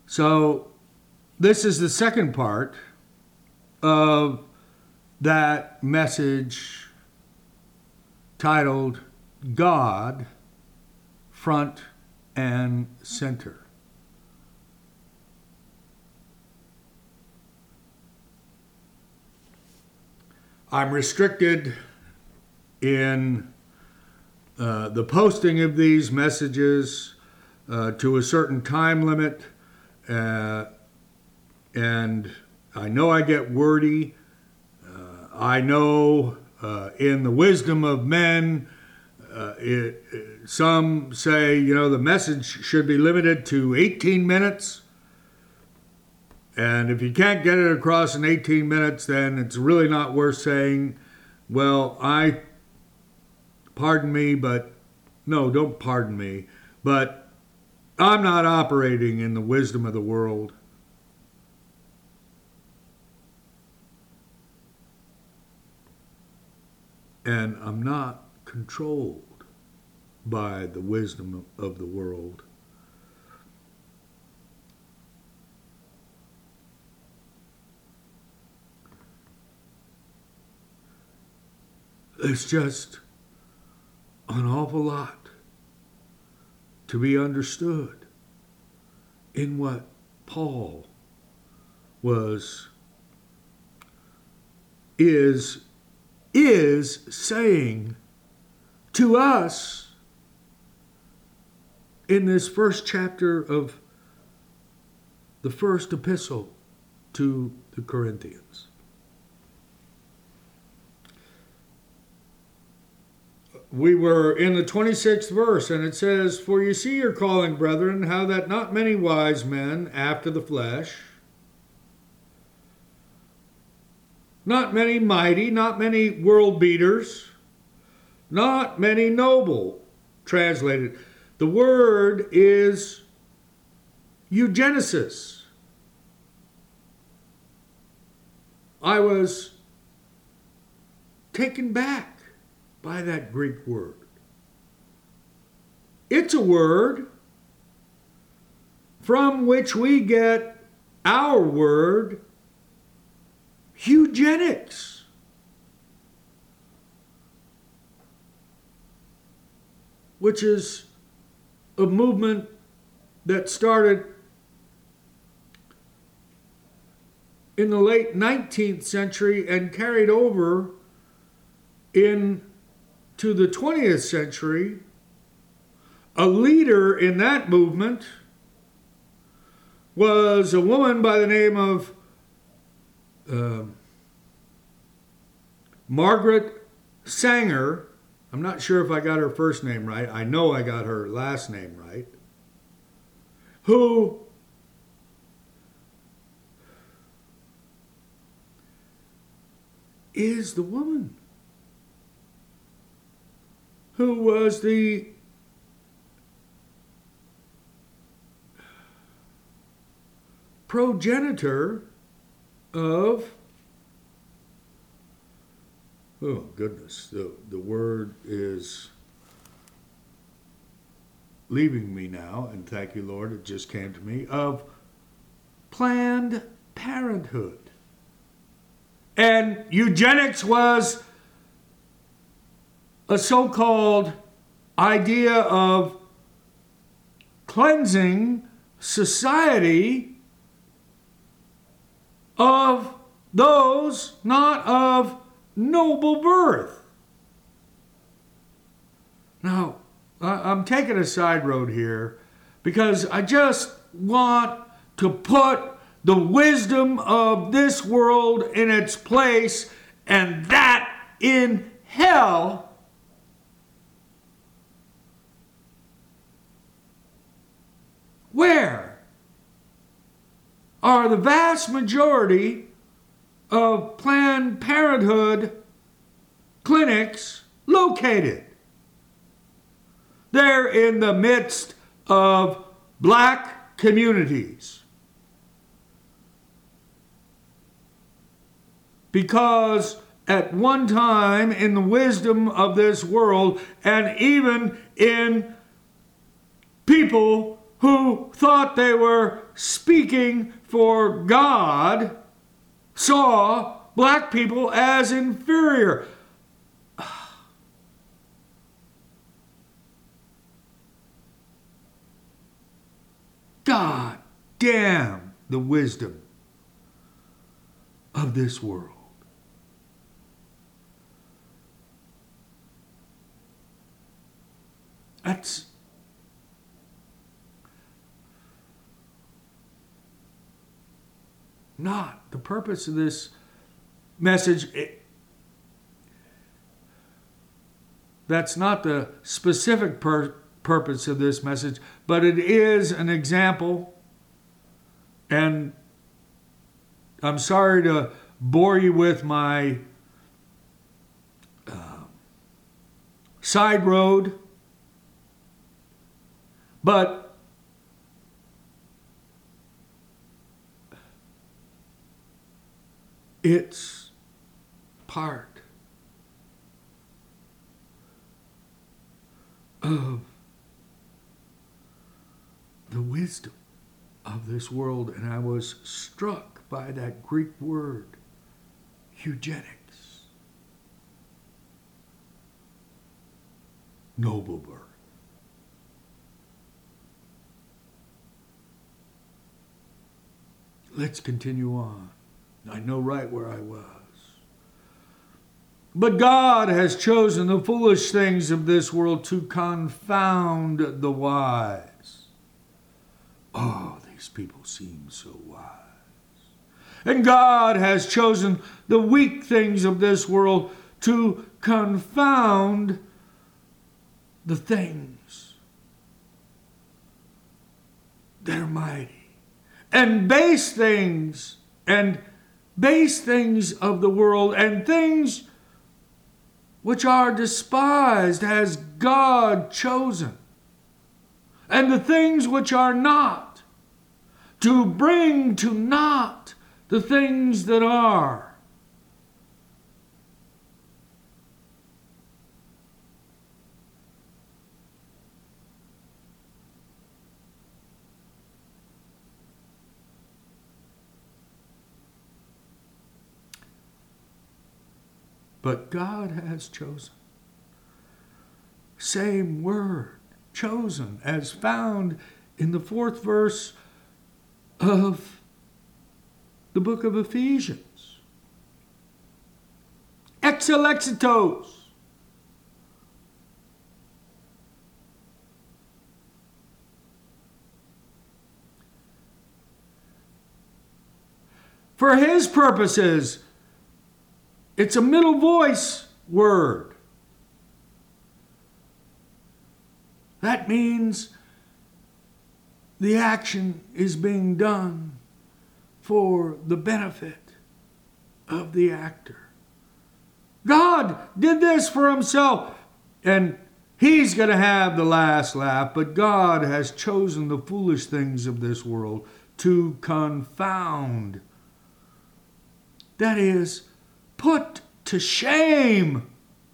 So this is the second part of that message titled God Front and Center. I'm restricted in the posting of these messages to a certain time limit, and I know I get wordy. I know in the wisdom of men, some say, the message should be limited to 18 minutes. And if you can't get it across in 18 minutes, then it's really not worth saying, pardon me, but no, don't pardon me, but I'm not operating in the wisdom of the world. And I'm not controlled by the wisdom of the world. There's just an awful lot to be understood in what Paul is saying to us in this first chapter of the first epistle to the Corinthians. We were in the 26th verse, and it says, "For you see your calling, brethren, how that not many wise men after the flesh, not many mighty, not many world beaters, not many noble," translated. The word is eugenesis. I was taken back by that Greek word. It's a word from which we get our word eugenics. Which is a movement that started in the late 19th century and carried over into the 20th century. A leader in that movement was a woman by the name of Margaret Sanger. I'm not sure if I got her first name right. I know I got her last name right. Who is the woman who was the progenitor of, oh goodness, the word is leaving me now, and thank you, Lord, it just came to me, of Planned Parenthood. And eugenics was a so-called idea of cleansing society of those not of noble birth. Now, I'm taking a side road here because I just want to put the wisdom of this world in its place, and that in hell where are the vast majority of Planned Parenthood clinics located? They're in the midst of black communities. Because at one time in the wisdom of this world, and even in people who thought they were speaking for God, saw black people as inferior. God damn the wisdom of this world. That's not the purpose of this message. That's not the specific purpose of this message, but it is an example. And I'm sorry to bore you with my side road, but it's part of the wisdom of this world. And I was struck by that Greek word, eugenics. Noble birth. Let's continue on. I know right where I was. But God has chosen the foolish things of this world to confound the wise. Oh, these people seem so wise. And God has chosen the weak things of this world to confound the things that are mighty. And base things of the world and things which are despised has God chosen. And the things which are not, to bring to naught the things that are. But God has chosen. Same word, chosen, as found in the 4th verse of the book of Ephesians. Exelexitos. For his purposes. It's a middle voice word. That means the action is being done for the benefit of the actor. God did this for himself, and he's going to have the last laugh, but God has chosen the foolish things of this world to confound. That is, put to shame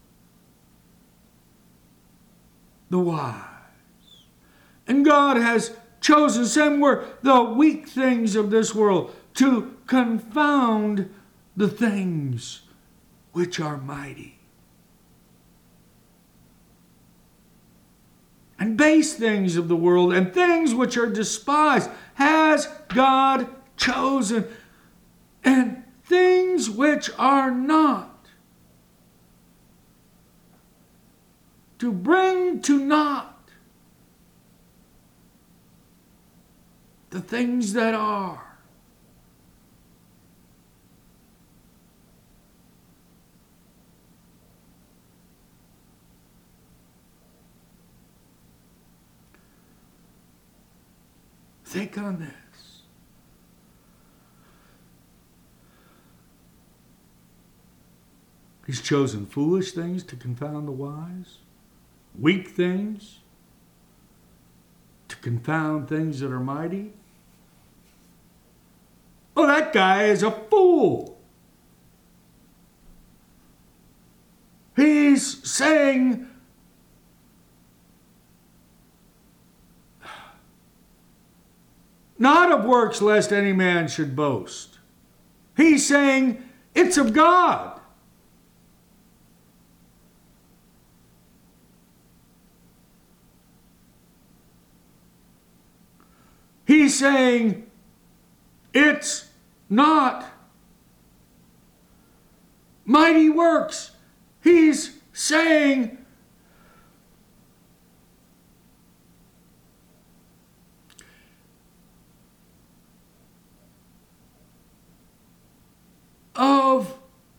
the wise. And God has chosen, same word, the weak things of this world to confound the things which are mighty. And base things of the world and things which are despised has God chosen. And things which are not, to bring to naught the things that are. Think on this. He's chosen foolish things to confound the wise, weak things to confound things that are mighty. Oh, that guy is a fool. He's saying not of works, lest any man should boast. He's saying it's of God. He's saying it's not mighty works. He's saying of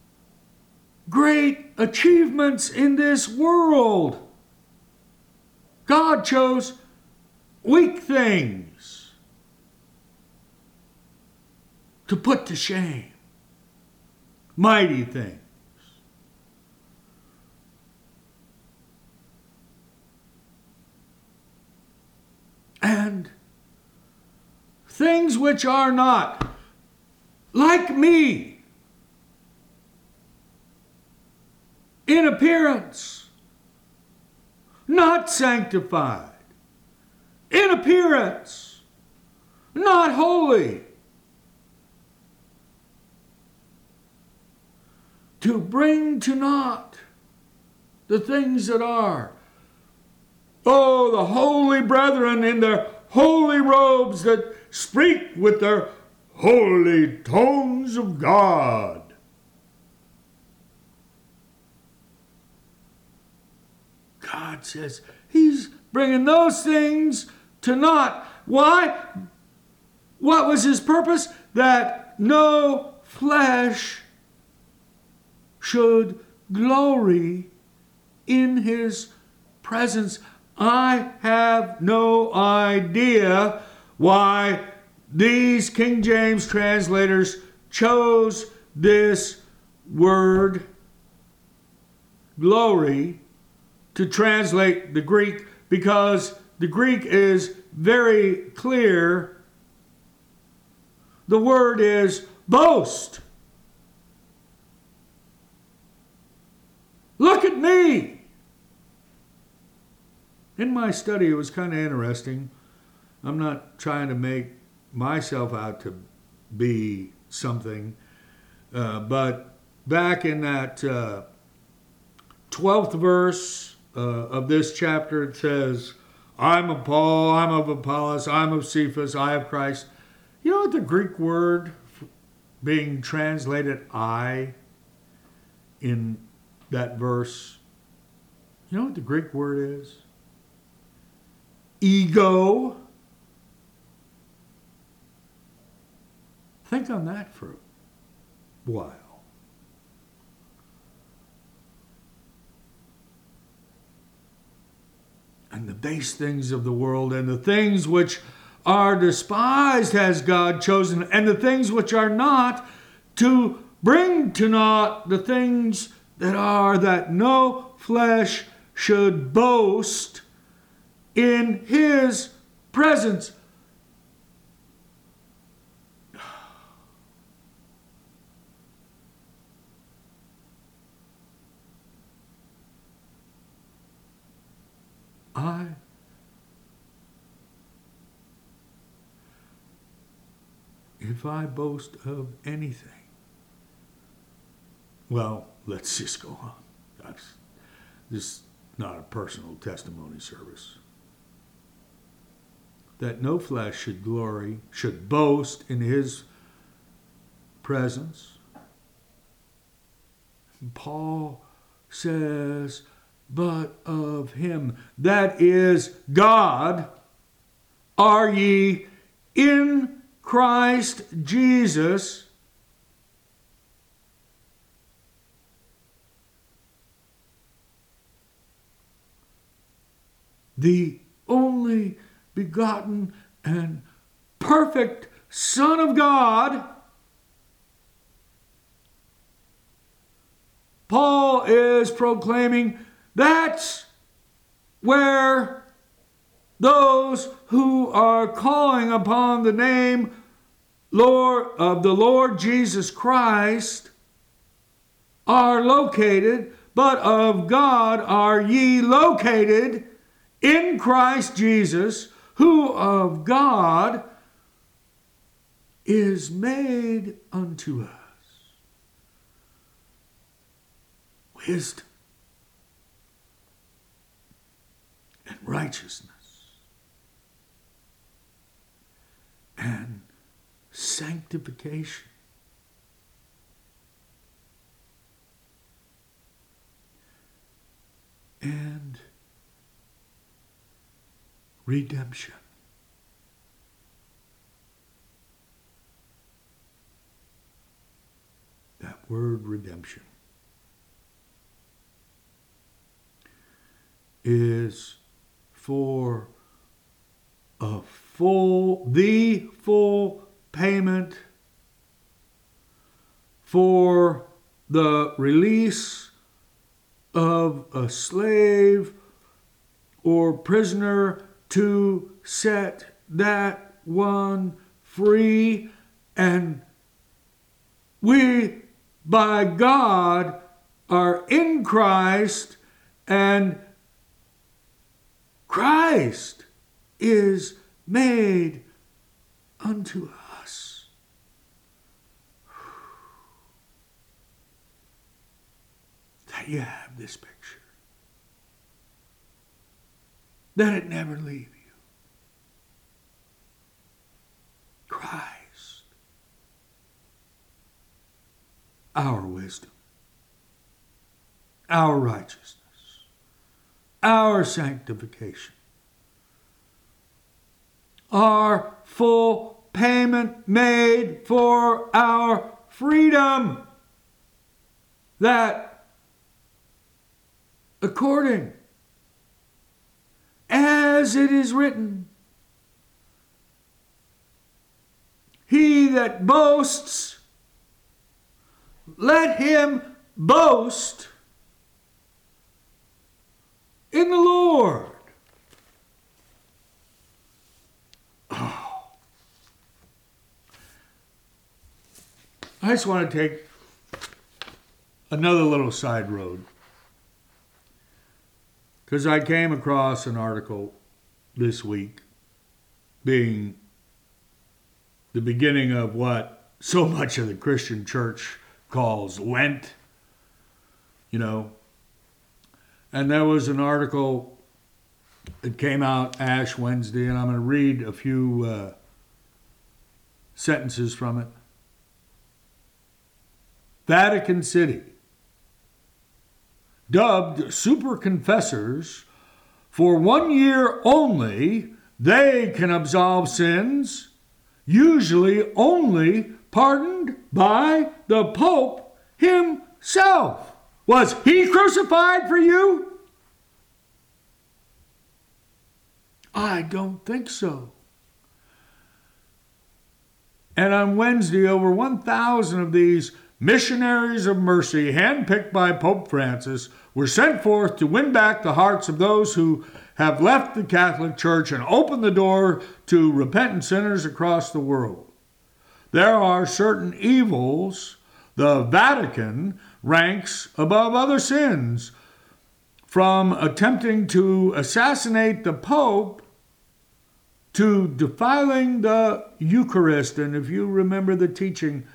great achievements in this world. God chose weak things to put to shame mighty things. And things which are not, like me, in appearance, not sanctified, in appearance, not holy, to bring to naught the things that are. Oh, the holy brethren in their holy robes that speak with their holy tones of God. God says he's bringing those things to naught. Why? What was his purpose? That no flesh should glory in his presence. I have no idea why these King James translators chose this word glory to translate the Greek, because the Greek is very clear. The word is boast. Look at me. In my study, it was kind of interesting. I'm not trying to make myself out to be something, but back in that 12th verse of this chapter, it says, I'm of Paul, I'm of Apollos, I'm of Cephas, I of Christ. You know what the Greek word being translated I in that verse, you know what the Greek word is? Ego. Think on that for a while. And the base things of the world, and the things which are despised has God chosen, and the things which are not, to bring to naught the things that are, that no flesh should boast in his presence. If I boast of anything, well, let's just go on. This is not a personal testimony service. That no flesh should glory, should boast in his presence. Paul says, but of him, that is God, are ye in Christ Jesus, the only begotten and perfect Son of God. Paul is proclaiming that's where those who are calling upon the name of the Lord Jesus Christ are located, but of God are ye located in Christ Jesus, who of God is made unto us wisdom and righteousness and sanctification and redemption. That word redemption is for the full payment for the release of a slave or prisoner to set that one free. And we, by God, are in Christ, and Christ is made unto us. That you have this picture. That it never leave you. Christ, our wisdom, our righteousness, our sanctification, our full payment made for our freedom, that according as it is written, he that boasts, let him boast in the Lord. Oh. I just want to take another little side road, because I came across an article this week, being the beginning of what so much of the Christian church calls Lent, And there was an article that came out Ash Wednesday, and I'm going to read a few sentences from it. Vatican City, dubbed super confessors, for 1 year only, they can absolve sins, usually only pardoned by the Pope himself. Was he crucified for you? I don't think so. And on Wednesday, over 1,000 of these missionaries of mercy, handpicked by Pope Francis, were sent forth to win back the hearts of those who have left the Catholic Church and open the door to repentant sinners across the world. There are certain evils the Vatican ranks above other sins, from attempting to assassinate the Pope to defiling the Eucharist. And if you remember the teaching,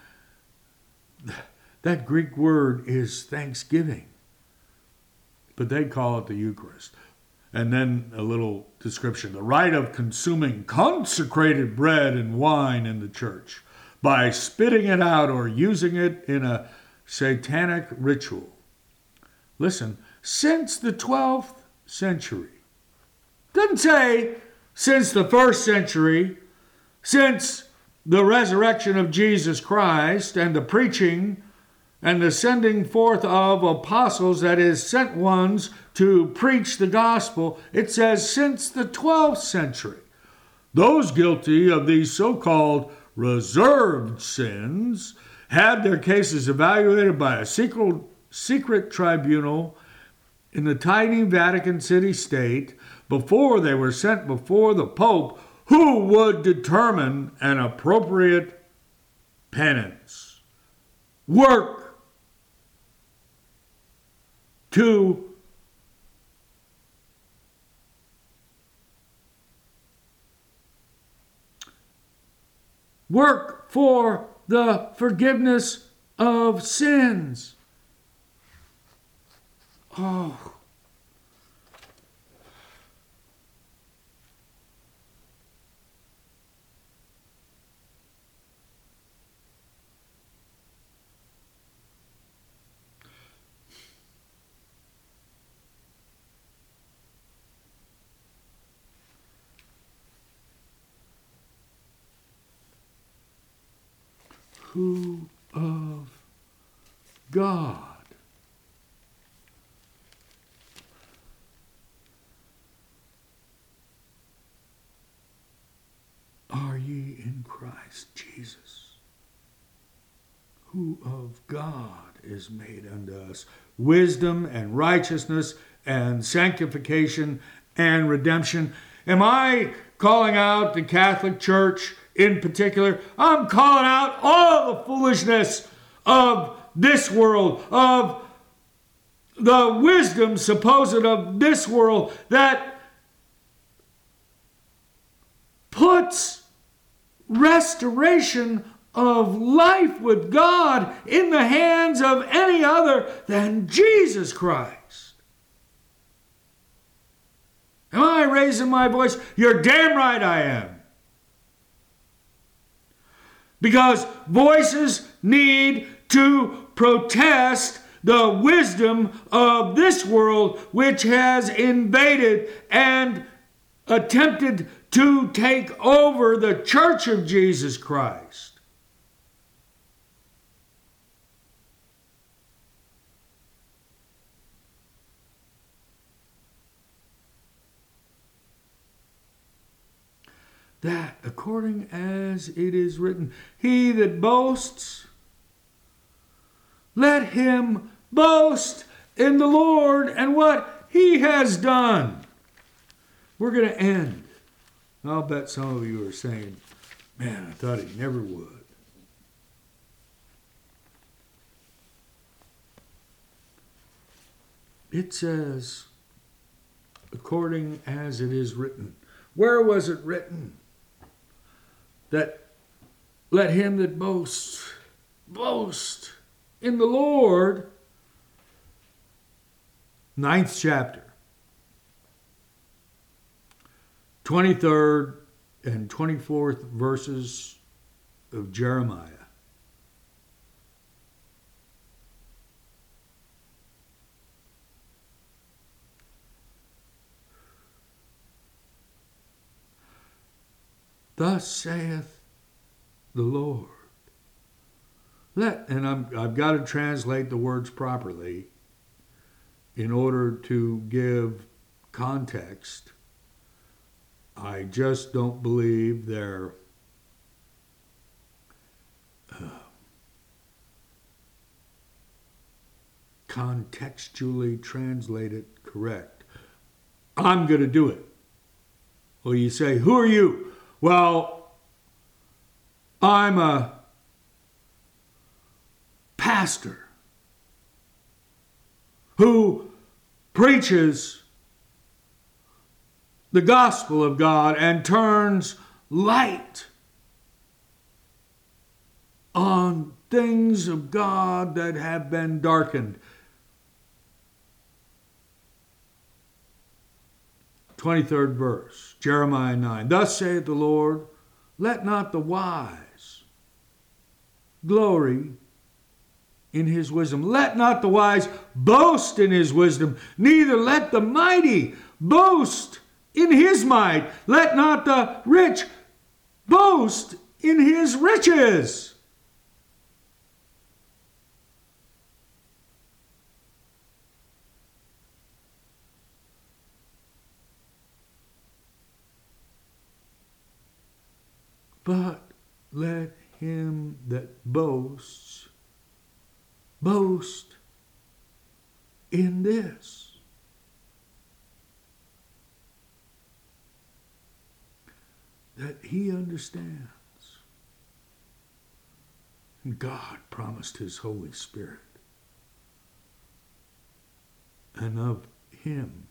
that Greek word is thanksgiving, but they call it the Eucharist. And then a little description: the rite of consuming consecrated bread and wine in the church by spitting it out or using it in a satanic ritual. Listen, since the 12th century. Doesn't say since the 1st century, since the resurrection of Jesus Christ and the preaching and the sending forth of apostles, that is, sent ones to preach the gospel. It says since the 12th century. Those guilty of these so-called reserved sins had their cases evaluated by a secret tribunal in the tiny Vatican City state before they were sent before the Pope, who would determine an appropriate penance. Work to work for the forgiveness of sins. Oh. Who of God are ye in Christ Jesus, who of God is made unto us wisdom and righteousness and sanctification and redemption. Am I calling out the Catholic Church in particular? I'm calling out all the foolishness of this world, of the wisdom supposed of this world that puts restoration of life with God in the hands of any other than Jesus Christ. Am I raising my voice? You're damn right I am. Because voices need to protest the wisdom of this world, which has invaded and attempted to take over the Church of Jesus Christ. That, according as it is written, he that boasts, let him boast in the Lord and what he has done. We're going to end. I'll bet some of you are saying, man, I thought he never would. It says, according as it is written. Where was it written? That let him that boasts, boast in the Lord. 9th chapter. 23rd and 24th verses of Jeremiah. Thus saith the Lord. I've got to translate the words properly in order to give context. I just don't believe they're contextually translated correct. I'm going to do it. Well, you say, who are you? Well, I'm a pastor who preaches the gospel of God and turns light on things of God that have been darkened. 23rd verse, Jeremiah 9. Thus saith the Lord, let not the wise glory in his wisdom. Let not the wise boast in his wisdom, neither let the mighty boast in his might. Let not the rich boast in his riches. But let him that boasts boast in this, that he understands God promised his Holy Spirit, and of him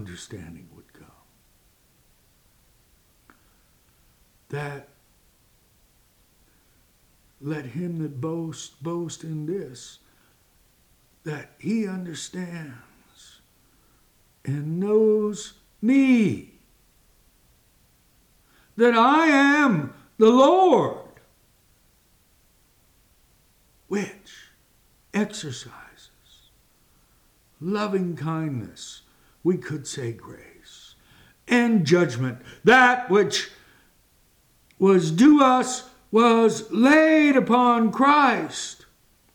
understanding would come. That let him that boasts boast in this, that he understands and knows me, that I am the Lord, which exercises loving kindness, we could say grace, and judgment. That which was due us was laid upon Christ.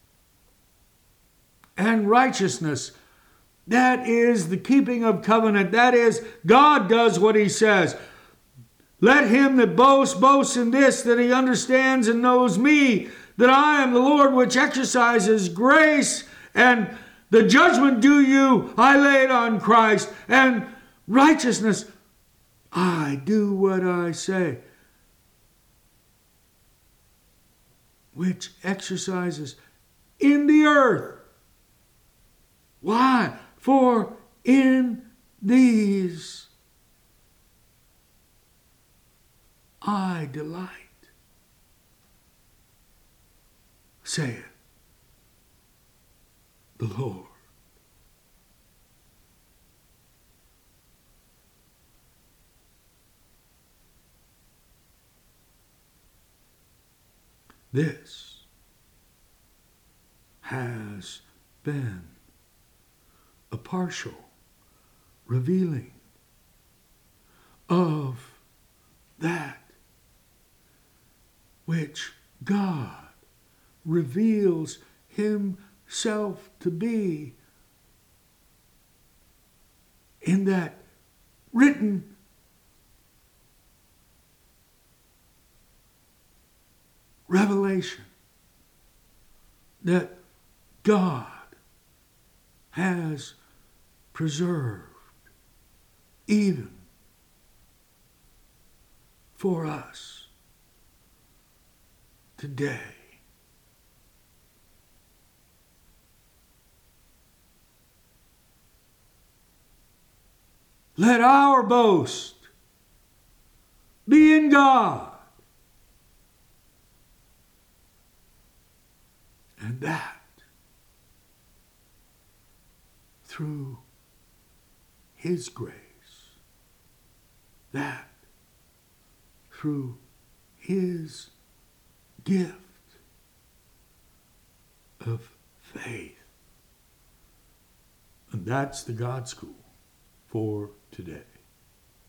And righteousness, that is the keeping of covenant. That is, God does what he says. Let him that boasts boast in this, that he understands and knows me, that I am the Lord which exercises grace, and the judgment due you I laid on Christ, and righteousness, I do what I say, which exercises in the earth. Why? For in these I delight, saith the Lord. This has been a partial revealing of that which God reveals himself to be in that written revelation that God has preserved even for us today. Let our boast be in God, and that through his grace, that through his gift of faith. And that's the God School for today.